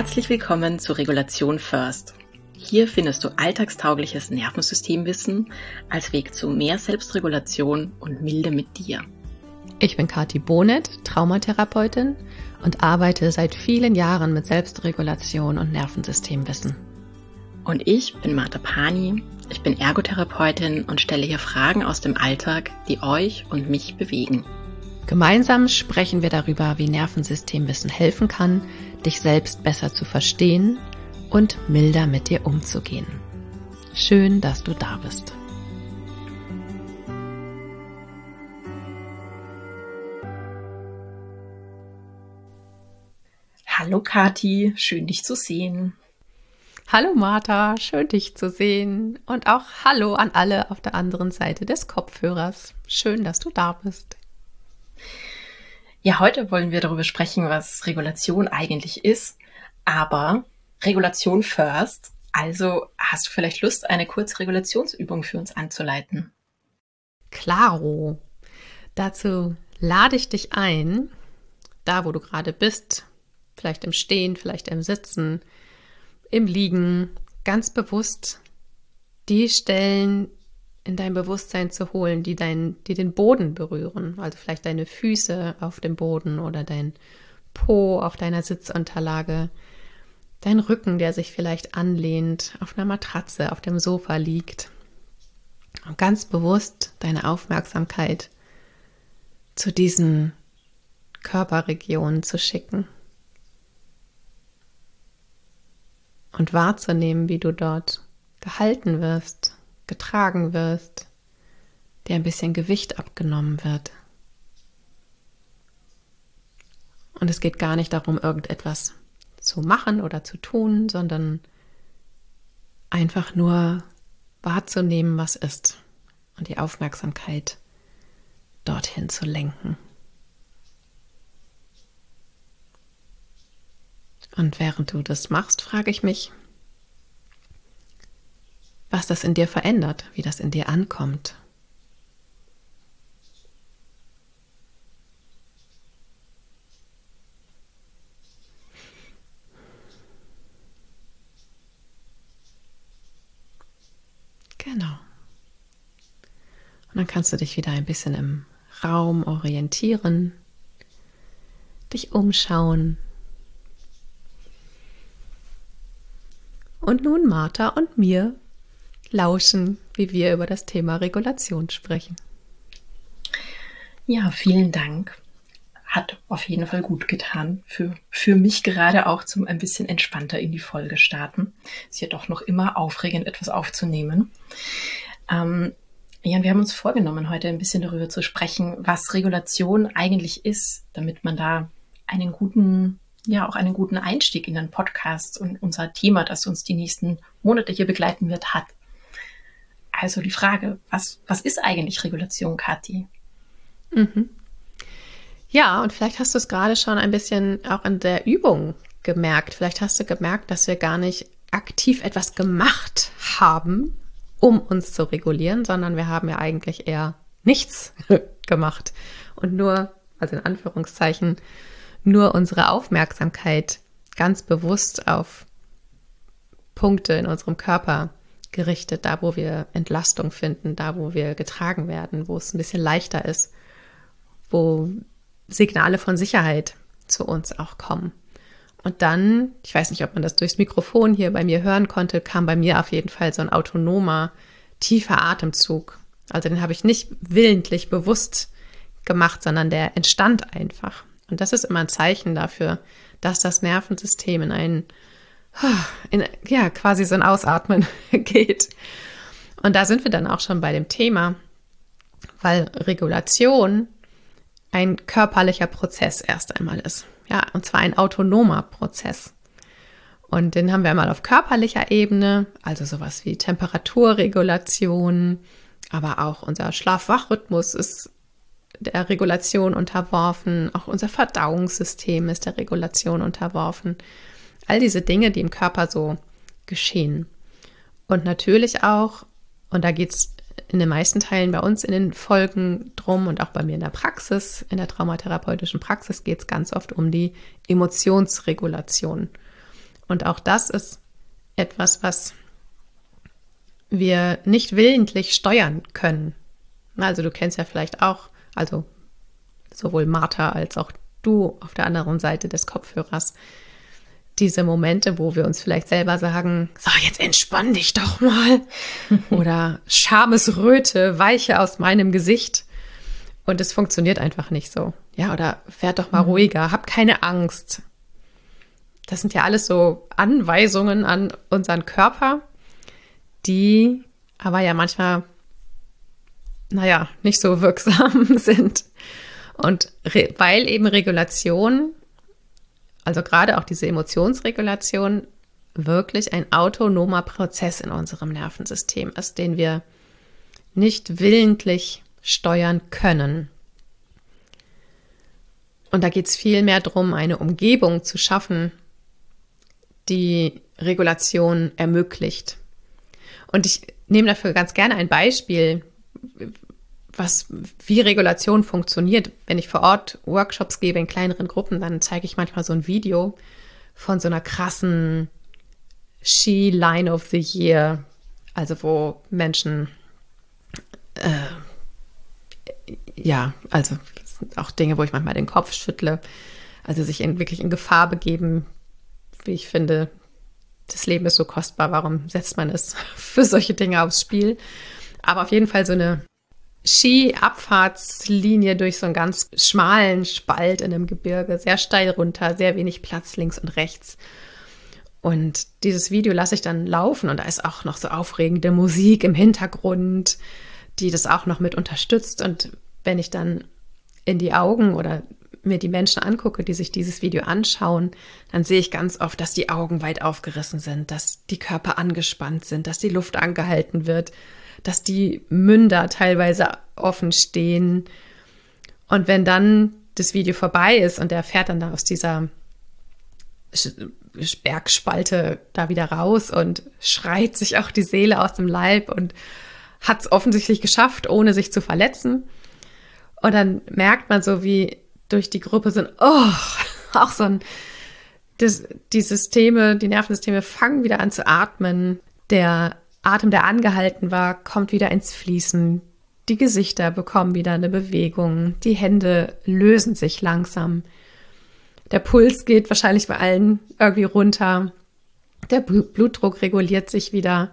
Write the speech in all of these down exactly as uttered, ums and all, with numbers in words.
Herzlich willkommen zu Regulation First. Hier findest du alltagstaugliches Nervensystemwissen als Weg zu mehr Selbstregulation und Milde mit dir. Ich bin Kathi Bonet, Traumatherapeutin und arbeite seit vielen Jahren mit Selbstregulation und Nervensystemwissen. Und ich bin Martha Pani, ich bin Ergotherapeutin und stelle hier Fragen aus dem Alltag, die euch und mich bewegen. Gemeinsam sprechen wir darüber, wie Nervensystemwissen helfen kann, dich selbst besser zu verstehen und milder mit dir umzugehen. Schön, dass du da bist. Hallo Kathi, schön dich zu sehen. Hallo Martha, schön dich zu sehen und auch hallo an alle auf der anderen Seite des Kopfhörers. Schön, dass du da bist. Ja, heute wollen wir darüber sprechen, was Regulation eigentlich ist, aber Regulation first. Also hast du vielleicht Lust, eine kurze Regulationsübung für uns anzuleiten? Klaro. Dazu lade ich dich ein, da wo du gerade bist, vielleicht im Stehen, vielleicht im Sitzen, im Liegen, ganz bewusst die Stellen in dein Bewusstsein zu holen, die, dein, die den Boden berühren. Also vielleicht deine Füße auf dem Boden oder dein Po auf deiner Sitzunterlage, dein Rücken, der sich vielleicht anlehnt, auf einer Matratze, auf dem Sofa liegt. Und ganz bewusst deine Aufmerksamkeit zu diesen Körperregionen zu schicken. Und wahrzunehmen, wie du dort gehalten wirst, getragen wirst, dir ein bisschen Gewicht abgenommen wird. Und es geht gar nicht darum, irgendetwas zu machen oder zu tun, sondern einfach nur wahrzunehmen, was ist und die Aufmerksamkeit dorthin zu lenken. Und während du das machst, frage ich mich, was das in dir verändert, wie das in dir ankommt. Genau. Und dann kannst du dich wieder ein bisschen im Raum orientieren, dich umschauen. Und nun Martha und mir lauschen, wie wir über das Thema Regulation sprechen. Ja, vielen Dank. Hat auf jeden Fall gut getan. Für, für mich gerade auch zum ein bisschen entspannter in die Folge starten. Ist ja doch noch immer aufregend, etwas aufzunehmen. Ähm, ja, und wir haben uns vorgenommen, heute ein bisschen darüber zu sprechen, was Regulation eigentlich ist, damit man da einen guten, ja, auch einen guten Einstieg in den Podcast und unser Thema, das uns die nächsten Monate hier begleiten wird, hat. Also die Frage, was, was ist eigentlich Regulation, Kathi? Mhm. Ja, und vielleicht hast du es gerade schon ein bisschen auch in der Übung gemerkt. Vielleicht hast du gemerkt, dass wir gar nicht aktiv etwas gemacht haben, um uns zu regulieren, sondern wir haben ja eigentlich eher nichts gemacht und nur, also in Anführungszeichen, nur unsere Aufmerksamkeit ganz bewusst auf Punkte in unserem Körper gerichtet, da wo wir Entlastung finden, da wo wir getragen werden, wo es ein bisschen leichter ist, wo Signale von Sicherheit zu uns auch kommen. Und dann, ich weiß nicht, ob man das durchs Mikrofon hier bei mir hören konnte, kam bei mir auf jeden Fall so ein autonomer, tiefer Atemzug. Also den habe ich nicht willentlich bewusst gemacht, sondern der entstand einfach. Und das ist immer ein Zeichen dafür, dass das Nervensystem in einen In, ja, quasi so ein Ausatmen geht. Und da sind wir dann auch schon bei dem Thema, weil Regulation ein körperlicher Prozess erst einmal ist. Ja, und zwar ein autonomer Prozess. Und den haben wir einmal auf körperlicher Ebene, also sowas wie Temperaturregulation, aber auch unser Schlaf-Wach-Rhythmus ist der Regulation unterworfen, auch unser Verdauungssystem ist der Regulation unterworfen. All diese Dinge, die im Körper so geschehen. Und natürlich auch, und da geht es in den meisten Teilen bei uns in den Folgen drum und auch bei mir in der Praxis, in der traumatherapeutischen Praxis geht es ganz oft um die Emotionsregulation. Und auch das ist etwas, was wir nicht willentlich steuern können. Also du kennst ja vielleicht auch, also sowohl Martha als auch du auf der anderen Seite des Kopfhörers, diese Momente, wo wir uns vielleicht selber sagen, so, jetzt entspann dich doch mal. Oder Schamesröte, weiche aus meinem Gesicht. Und es funktioniert einfach nicht so. Ja, oder werd doch mal mhm. ruhiger, hab keine Angst. Das sind ja alles so Anweisungen an unseren Körper, die aber ja manchmal, naja, nicht so wirksam sind. Und re- weil eben Regulation, also gerade auch diese Emotionsregulation, wirklich ein autonomer Prozess in unserem Nervensystem ist, den wir nicht willentlich steuern können. Und da geht es viel mehr darum, eine Umgebung zu schaffen, die Regulation ermöglicht. Und ich nehme dafür ganz gerne ein Beispiel, was, wie Regulation funktioniert. Wenn ich vor Ort Workshops gebe in kleineren Gruppen, dann zeige ich manchmal so ein Video von so einer krassen Ski Line of the Year, also wo Menschen, äh, ja, also das sind auch Dinge, wo ich manchmal den Kopf schüttle, also sich in, wirklich in Gefahr begeben, wie ich finde, das Leben ist so kostbar, warum setzt man es für solche Dinge aufs Spiel? Aber auf jeden Fall so eine Ski-Abfahrtslinie durch so einen ganz schmalen Spalt in einem Gebirge, sehr steil runter, sehr wenig Platz links und rechts. Und dieses Video lasse ich dann laufen und da ist auch noch so aufregende Musik im Hintergrund, die das auch noch mit unterstützt. Und wenn ich dann in die Augen oder mir die Menschen angucke, die sich dieses Video anschauen, dann sehe ich ganz oft, dass die Augen weit aufgerissen sind, dass die Körper angespannt sind, dass die Luft angehalten wird, dass die Münder teilweise offen stehen. Und wenn dann das Video vorbei ist und der fährt dann da aus dieser Bergspalte da wieder raus und schreit sich auch die Seele aus dem Leib und hat es offensichtlich geschafft, ohne sich zu verletzen. Und dann merkt man so, wie durch die Gruppe sind, oh, auch so ein, das, die Systeme, die Nervensysteme fangen wieder an zu atmen. Der Atem, der angehalten war, kommt wieder ins Fließen. Die Gesichter bekommen wieder eine Bewegung. Die Hände lösen sich langsam. Der Puls geht wahrscheinlich bei allen irgendwie runter. Der Blutdruck reguliert sich wieder.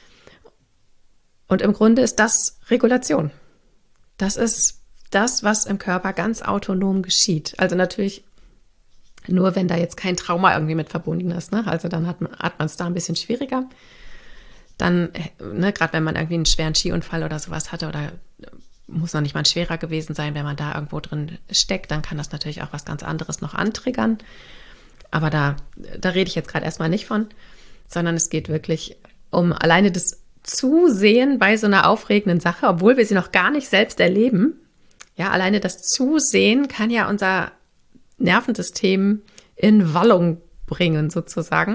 Und im Grunde ist das Regulation. Das ist das, was im Körper ganz autonom geschieht. Also natürlich nur, wenn da jetzt kein Trauma irgendwie mit verbunden ist. Ne? Also dann hat man hat man es da ein bisschen schwieriger. Dann, ne, gerade wenn man irgendwie einen schweren Skiunfall oder sowas hatte oder muss noch nicht mal ein schwerer gewesen sein, wenn man da irgendwo drin steckt, dann kann das natürlich auch was ganz anderes noch antriggern. Aber da, da rede ich jetzt gerade erstmal nicht von, sondern es geht wirklich um alleine das Zusehen bei so einer aufregenden Sache, obwohl wir sie noch gar nicht selbst erleben. Ja, alleine das Zusehen kann ja unser Nervensystem in Wallung bringen, sozusagen.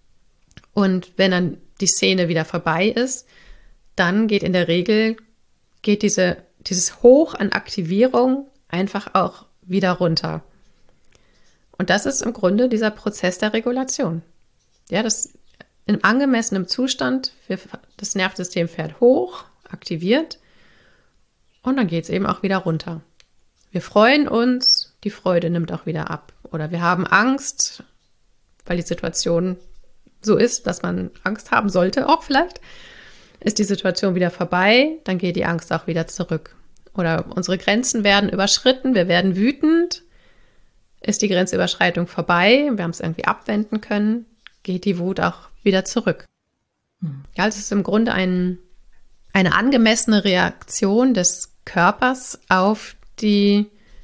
Und wenn dann die Szene wieder vorbei ist, dann geht in der Regel, geht diese, dieses Hoch an Aktivierung einfach auch wieder runter. Und das ist im Grunde dieser Prozess der Regulation. Ja, das im angemessenen Zustand, das Nervensystem fährt hoch, aktiviert und dann geht es eben auch wieder runter. Wir freuen uns, die Freude nimmt auch wieder ab. Oder wir haben Angst, weil die Situation so ist, dass man Angst haben sollte, auch vielleicht, ist die Situation wieder vorbei, dann geht die Angst auch wieder zurück. Oder unsere Grenzen werden überschritten, wir werden wütend, ist die Grenzüberschreitung vorbei, wir haben es irgendwie abwenden können, geht die Wut auch wieder zurück. Hm. Ja, also es ist im Grunde ein, eine angemessene Reaktion des Körpers auf die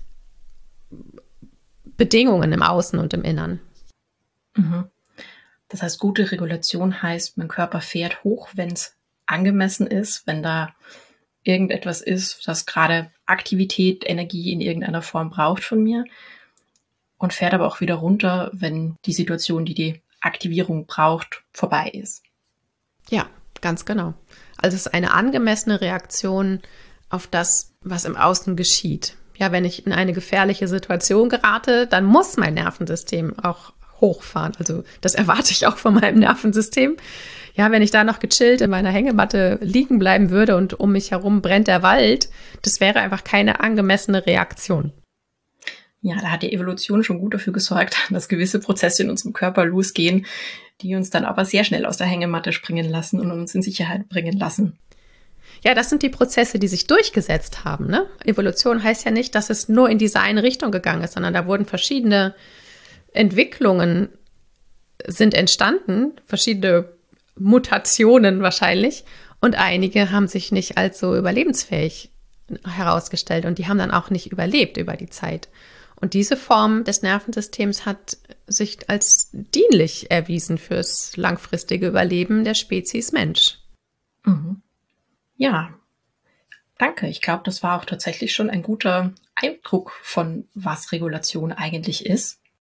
Bedingungen im Außen und im Innern. Mhm. Das heißt, gute Regulation heißt, mein Körper fährt hoch, wenn es angemessen ist, wenn da irgendetwas ist, das gerade Aktivität, Energie in irgendeiner Form braucht von mir und fährt aber auch wieder runter, wenn die Situation, die die Aktivierung braucht, vorbei ist. Ja, ganz genau. Also es ist eine angemessene Reaktion auf das, was im Außen geschieht. Ja, wenn ich in eine gefährliche Situation gerate, dann muss mein Nervensystem auch hochfahren. Also das erwarte ich auch von meinem Nervensystem. Ja, wenn ich da noch gechillt in meiner Hängematte liegen bleiben würde und um mich herum brennt der Wald, das wäre einfach keine angemessene Reaktion. Ja, da hat die Evolution schon gut dafür gesorgt, dass gewisse Prozesse in unserem Körper losgehen, die uns dann aber sehr schnell aus der Hängematte springen lassen und uns in Sicherheit bringen lassen. Ja, das sind die Prozesse, die sich durchgesetzt haben, ne? Evolution heißt ja nicht, dass es nur in diese eine Richtung gegangen ist, sondern da wurden verschiedene Entwicklungen sind entstanden, verschiedene Mutationen wahrscheinlich, und einige haben sich nicht als so überlebensfähig herausgestellt und die haben dann auch nicht überlebt über die Zeit. Und diese Form des Nervensystems hat sich als dienlich erwiesen fürs langfristige Überleben der Spezies Mensch. Mhm. Ja, danke. Ich glaube, das war auch tatsächlich schon ein guter Eindruck von, was Regulation eigentlich ist.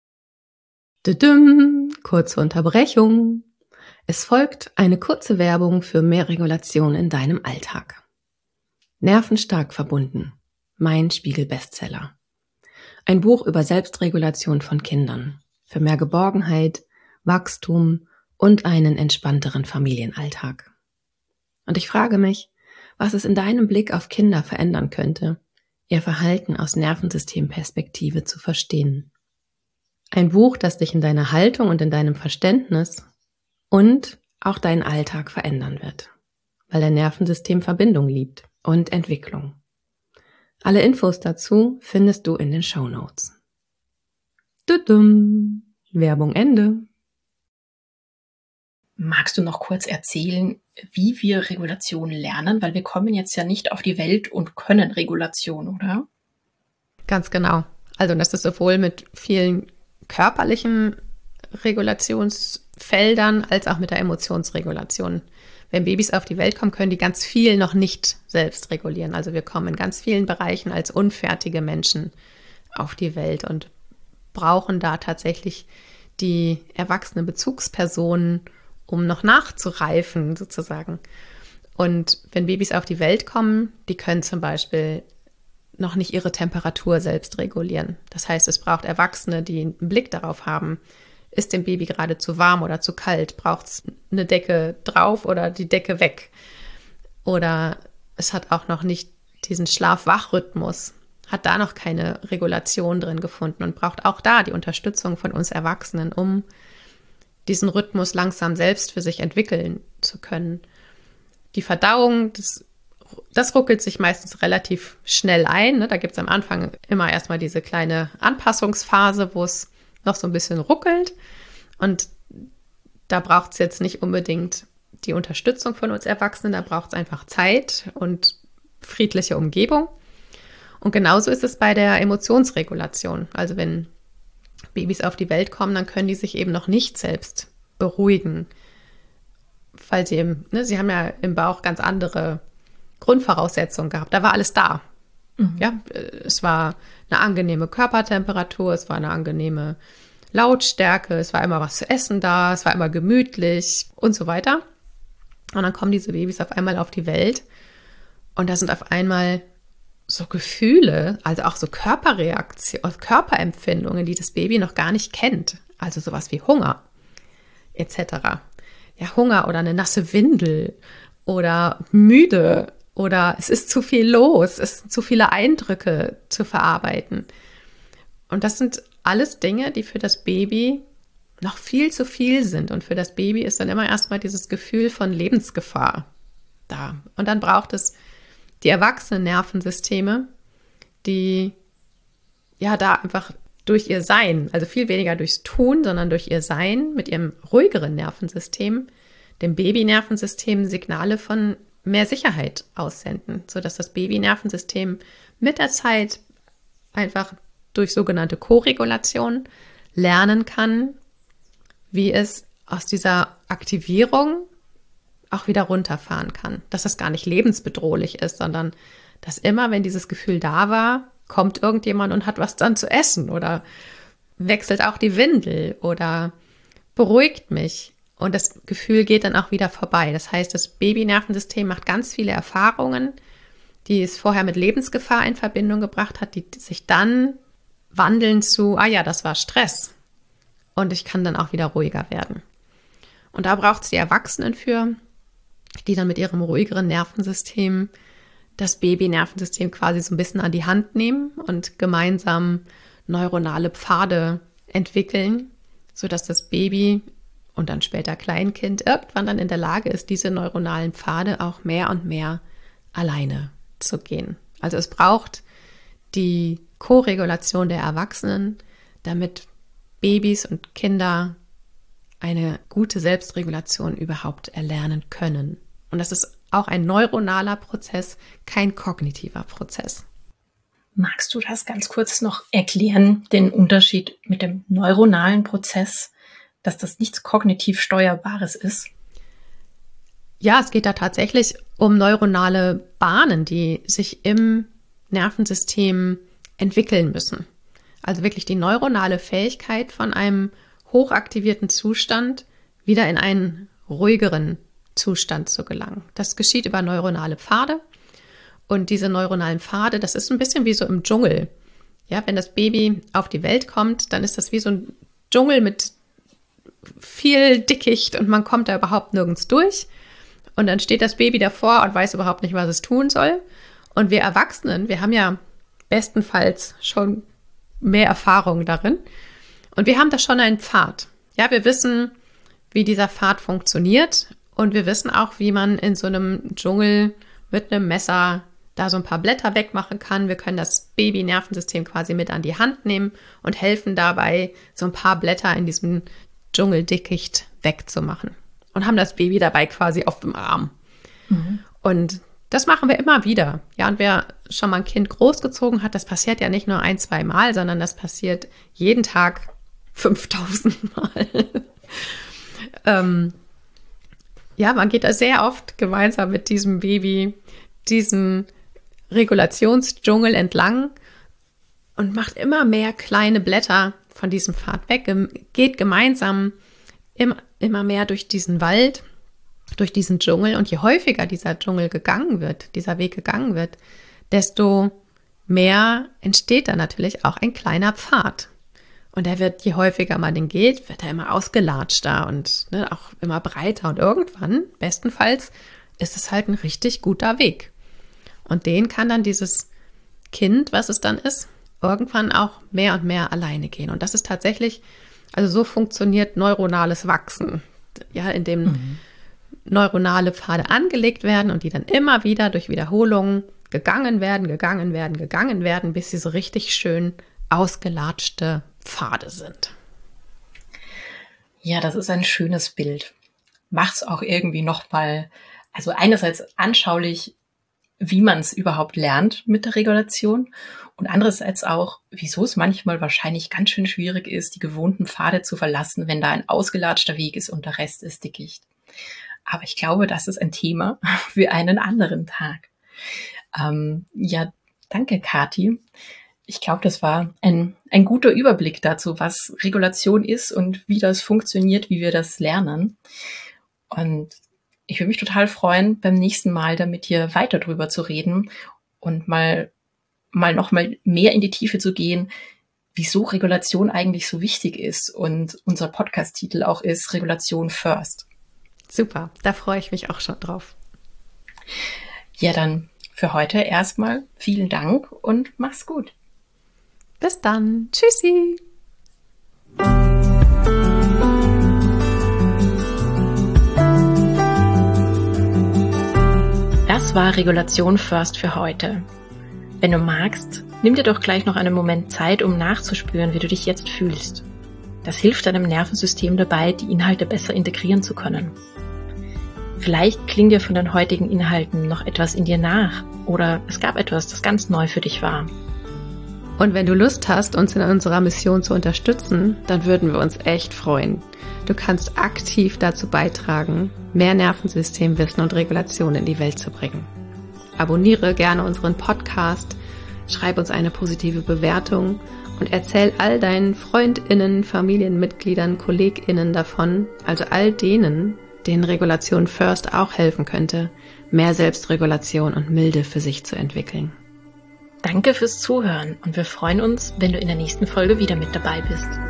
Düdüm, kurze Unterbrechung. Es folgt eine kurze Werbung für mehr Regulation in deinem Alltag. Nervenstark verbunden. Mein Spiegel-Bestseller. Ein Buch über Selbstregulation von Kindern. Für mehr Geborgenheit, Wachstum und einen entspannteren Familienalltag. Und ich frage mich, was es in deinem Blick auf Kinder verändern könnte, ihr Verhalten aus Nervensystemperspektive zu verstehen. Ein Buch, das dich in deiner Haltung und in deinem Verständnis und auch deinen Alltag verändern wird, weil dein Nervensystem Verbindung liebt und Entwicklung. Alle Infos dazu findest du in den Shownotes. Tudum. Werbung Ende. Magst du noch kurz erzählen, wie wir Regulation lernen? Weil wir kommen jetzt ja nicht auf die Welt und können Regulation, oder? Ganz genau. Also das ist sowohl mit vielen körperlichen Regulationsfeldern als auch mit der Emotionsregulation. Wenn Babys auf die Welt kommen, können die ganz viel noch nicht selbst regulieren. Also wir kommen in ganz vielen Bereichen als unfertige Menschen auf die Welt und brauchen da tatsächlich die erwachsenen Bezugspersonen, um noch nachzureifen sozusagen. Und wenn Babys auf die Welt kommen, die können zum Beispiel noch nicht ihre Temperatur selbst regulieren. Das heißt, es braucht Erwachsene, die einen Blick darauf haben, ist dem Baby gerade zu warm oder zu kalt? Braucht es eine Decke drauf oder die Decke weg? Oder es hat auch noch nicht diesen Schlaf-Wach-Rhythmus, hat da noch keine Regulation drin gefunden und braucht auch da die Unterstützung von uns Erwachsenen, um diesen Rhythmus langsam selbst für sich entwickeln zu können. Die Verdauung, das, das ruckelt sich meistens relativ schnell ein. Ne? Da gibt es am Anfang immer erstmal diese kleine Anpassungsphase, wo es noch so ein bisschen ruckelt. Und da braucht es jetzt nicht unbedingt die Unterstützung von uns Erwachsenen, da braucht es einfach Zeit und friedliche Umgebung. Und genauso ist es bei der Emotionsregulation. Also wenn Babys auf die Welt kommen, dann können die sich eben noch nicht selbst beruhigen, weil sie eben, ne, sie haben ja im Bauch ganz andere Grundvoraussetzungen gehabt. Da war alles da. Mhm. Ja, es war eine angenehme Körpertemperatur, es war eine angenehme Lautstärke, es war immer was zu essen da, es war immer gemütlich und so weiter. Und dann kommen diese Babys auf einmal auf die Welt und da sind auf einmal so Gefühle, also auch so Körperreaktionen, Körperempfindungen, die das Baby noch gar nicht kennt. Also sowas wie Hunger et cetera. Ja, Hunger oder eine nasse Windel oder müde oder es ist zu viel los, es sind zu viele Eindrücke zu verarbeiten. Und das sind alles Dinge, die für das Baby noch viel zu viel sind. Und für das Baby ist dann immer erstmal dieses Gefühl von Lebensgefahr da. Und dann braucht es die erwachsenen Nervensysteme, die ja da einfach durch ihr Sein, also viel weniger durchs Tun, sondern durch ihr Sein mit ihrem ruhigeren Nervensystem, dem Babynervensystem Signale von mehr Sicherheit aussenden, sodass das Babynervensystem mit der Zeit einfach durch sogenannte Koregulation lernen kann, wie es aus dieser Aktivierung auch wieder runterfahren kann. Dass das gar nicht lebensbedrohlich ist, sondern dass immer, wenn dieses Gefühl da war, kommt irgendjemand und hat was dann zu essen oder wechselt auch die Windel oder beruhigt mich. Und das Gefühl geht dann auch wieder vorbei. Das heißt, das Babynervensystem macht ganz viele Erfahrungen, die es vorher mit Lebensgefahr in Verbindung gebracht hat, die sich dann wandeln zu, ah ja, das war Stress. und ich kann dann auch wieder ruhiger werden. Und da braucht es die Erwachsenen für, die dann mit ihrem ruhigeren Nervensystem das Baby-Nervensystem quasi so ein bisschen an die Hand nehmen und gemeinsam neuronale Pfade entwickeln, sodass das Baby und dann später Kleinkind irgendwann dann in der Lage ist, diese neuronalen Pfade auch mehr und mehr alleine zu gehen. Also es braucht die Koregulation der Erwachsenen, damit Babys und Kinder eine gute Selbstregulation überhaupt erlernen können. Und das ist auch ein neuronaler Prozess, kein kognitiver Prozess. Magst du das ganz kurz noch erklären, den Unterschied mit dem neuronalen Prozess, dass das nichts kognitiv Steuerbares ist? Ja, es geht da tatsächlich um neuronale Bahnen, die sich im Nervensystem entwickeln müssen. Also wirklich die neuronale Fähigkeit von einem hochaktivierten Zustand wieder in einen ruhigeren Zustand zu gelangen. Das geschieht über neuronale Pfade. Und diese neuronalen Pfade, das ist ein bisschen wie so im Dschungel. Ja, wenn das Baby auf die Welt kommt, dann ist das wie so ein Dschungel mit viel Dickicht und man kommt da überhaupt nirgends durch. Und dann steht das Baby davor und weiß überhaupt nicht, was es tun soll. Und wir Erwachsenen, wir haben ja bestenfalls schon mehr Erfahrung darin. Und wir haben da schon einen Pfad. Ja, wir wissen, wie dieser Pfad funktioniert. Und wir wissen auch, wie man in so einem Dschungel mit einem Messer da so ein paar Blätter wegmachen kann. Wir können das Baby-Nervensystem quasi mit an die Hand nehmen und helfen dabei, so ein paar Blätter in diesem Dschungeldickicht wegzumachen. Und haben das Baby dabei quasi auf dem Arm. Mhm. Und das machen wir immer wieder. Ja, und wer schon mal ein Kind großgezogen hat, das passiert ja nicht nur ein, zwei Mal, sondern das passiert jeden Tag fünftausend Mal. ähm, ja, man geht da sehr oft gemeinsam mit diesem Baby diesen Regulationsdschungel entlang und macht immer mehr kleine Blätter von diesem Pfad weg, geht gemeinsam immer, immer mehr durch diesen Wald, durch diesen Dschungel. Und je häufiger dieser Dschungel gegangen wird, dieser Weg gegangen wird, desto mehr entsteht da natürlich auch ein kleiner Pfad. Und er wird, je häufiger man den geht, wird er immer ausgelatschter und ne, auch immer breiter. Und irgendwann, bestenfalls, ist es halt ein richtig guter Weg. Und den kann dann dieses Kind, was es dann ist, irgendwann auch mehr und mehr alleine gehen. Und das ist tatsächlich, also so funktioniert neuronales Wachsen, ja, in dem mhm. neuronale Pfade angelegt werden und die dann immer wieder durch Wiederholungen gegangen werden, gegangen werden, gegangen werden, bis sie so richtig schön ausgelatschte Pfade sind. Ja, das ist ein schönes Bild. Macht es auch irgendwie nochmal, also einerseits anschaulich, wie man es überhaupt lernt mit der Regulation und andererseits auch, wieso es manchmal wahrscheinlich ganz schön schwierig ist, die gewohnten Pfade zu verlassen, wenn da ein ausgelatschter Weg ist und der Rest ist Dickicht. Aber ich glaube, das ist ein Thema für einen anderen Tag. Ähm, ja, danke, Kathi. Ich glaube, das war ein, ein guter Überblick dazu, was Regulation ist und wie das funktioniert, wie wir das lernen. Und ich würde mich total freuen, beim nächsten Mal da mit dir weiter drüber zu reden und mal, mal noch mal mehr in die Tiefe zu gehen, wieso Regulation eigentlich so wichtig ist und unser Podcast-Titel auch ist Regulation First. Super, da freue ich mich auch schon drauf. Ja, dann für heute erstmal vielen Dank und mach's gut. Bis dann. Tschüssi. Das war Regulation First für heute. Wenn du magst, nimm dir doch gleich noch einen Moment Zeit, um nachzuspüren, wie du dich jetzt fühlst. Das hilft deinem Nervensystem dabei, die Inhalte besser integrieren zu können. Vielleicht klingt dir von den heutigen Inhalten noch etwas in dir nach oder es gab etwas, das ganz neu für dich war. Und wenn du Lust hast, uns in unserer Mission zu unterstützen, dann würden wir uns echt freuen. Du kannst aktiv dazu beitragen, mehr Nervensystemwissen und Regulation in die Welt zu bringen. Abonniere gerne unseren Podcast, schreib uns eine positive Bewertung und erzähl all deinen FreundInnen, Familienmitgliedern, KollegInnen davon, also all denen, denen Regulation First auch helfen könnte, mehr Selbstregulation und Milde für sich zu entwickeln. Danke fürs Zuhören und wir freuen uns, wenn du in der nächsten Folge wieder mit dabei bist.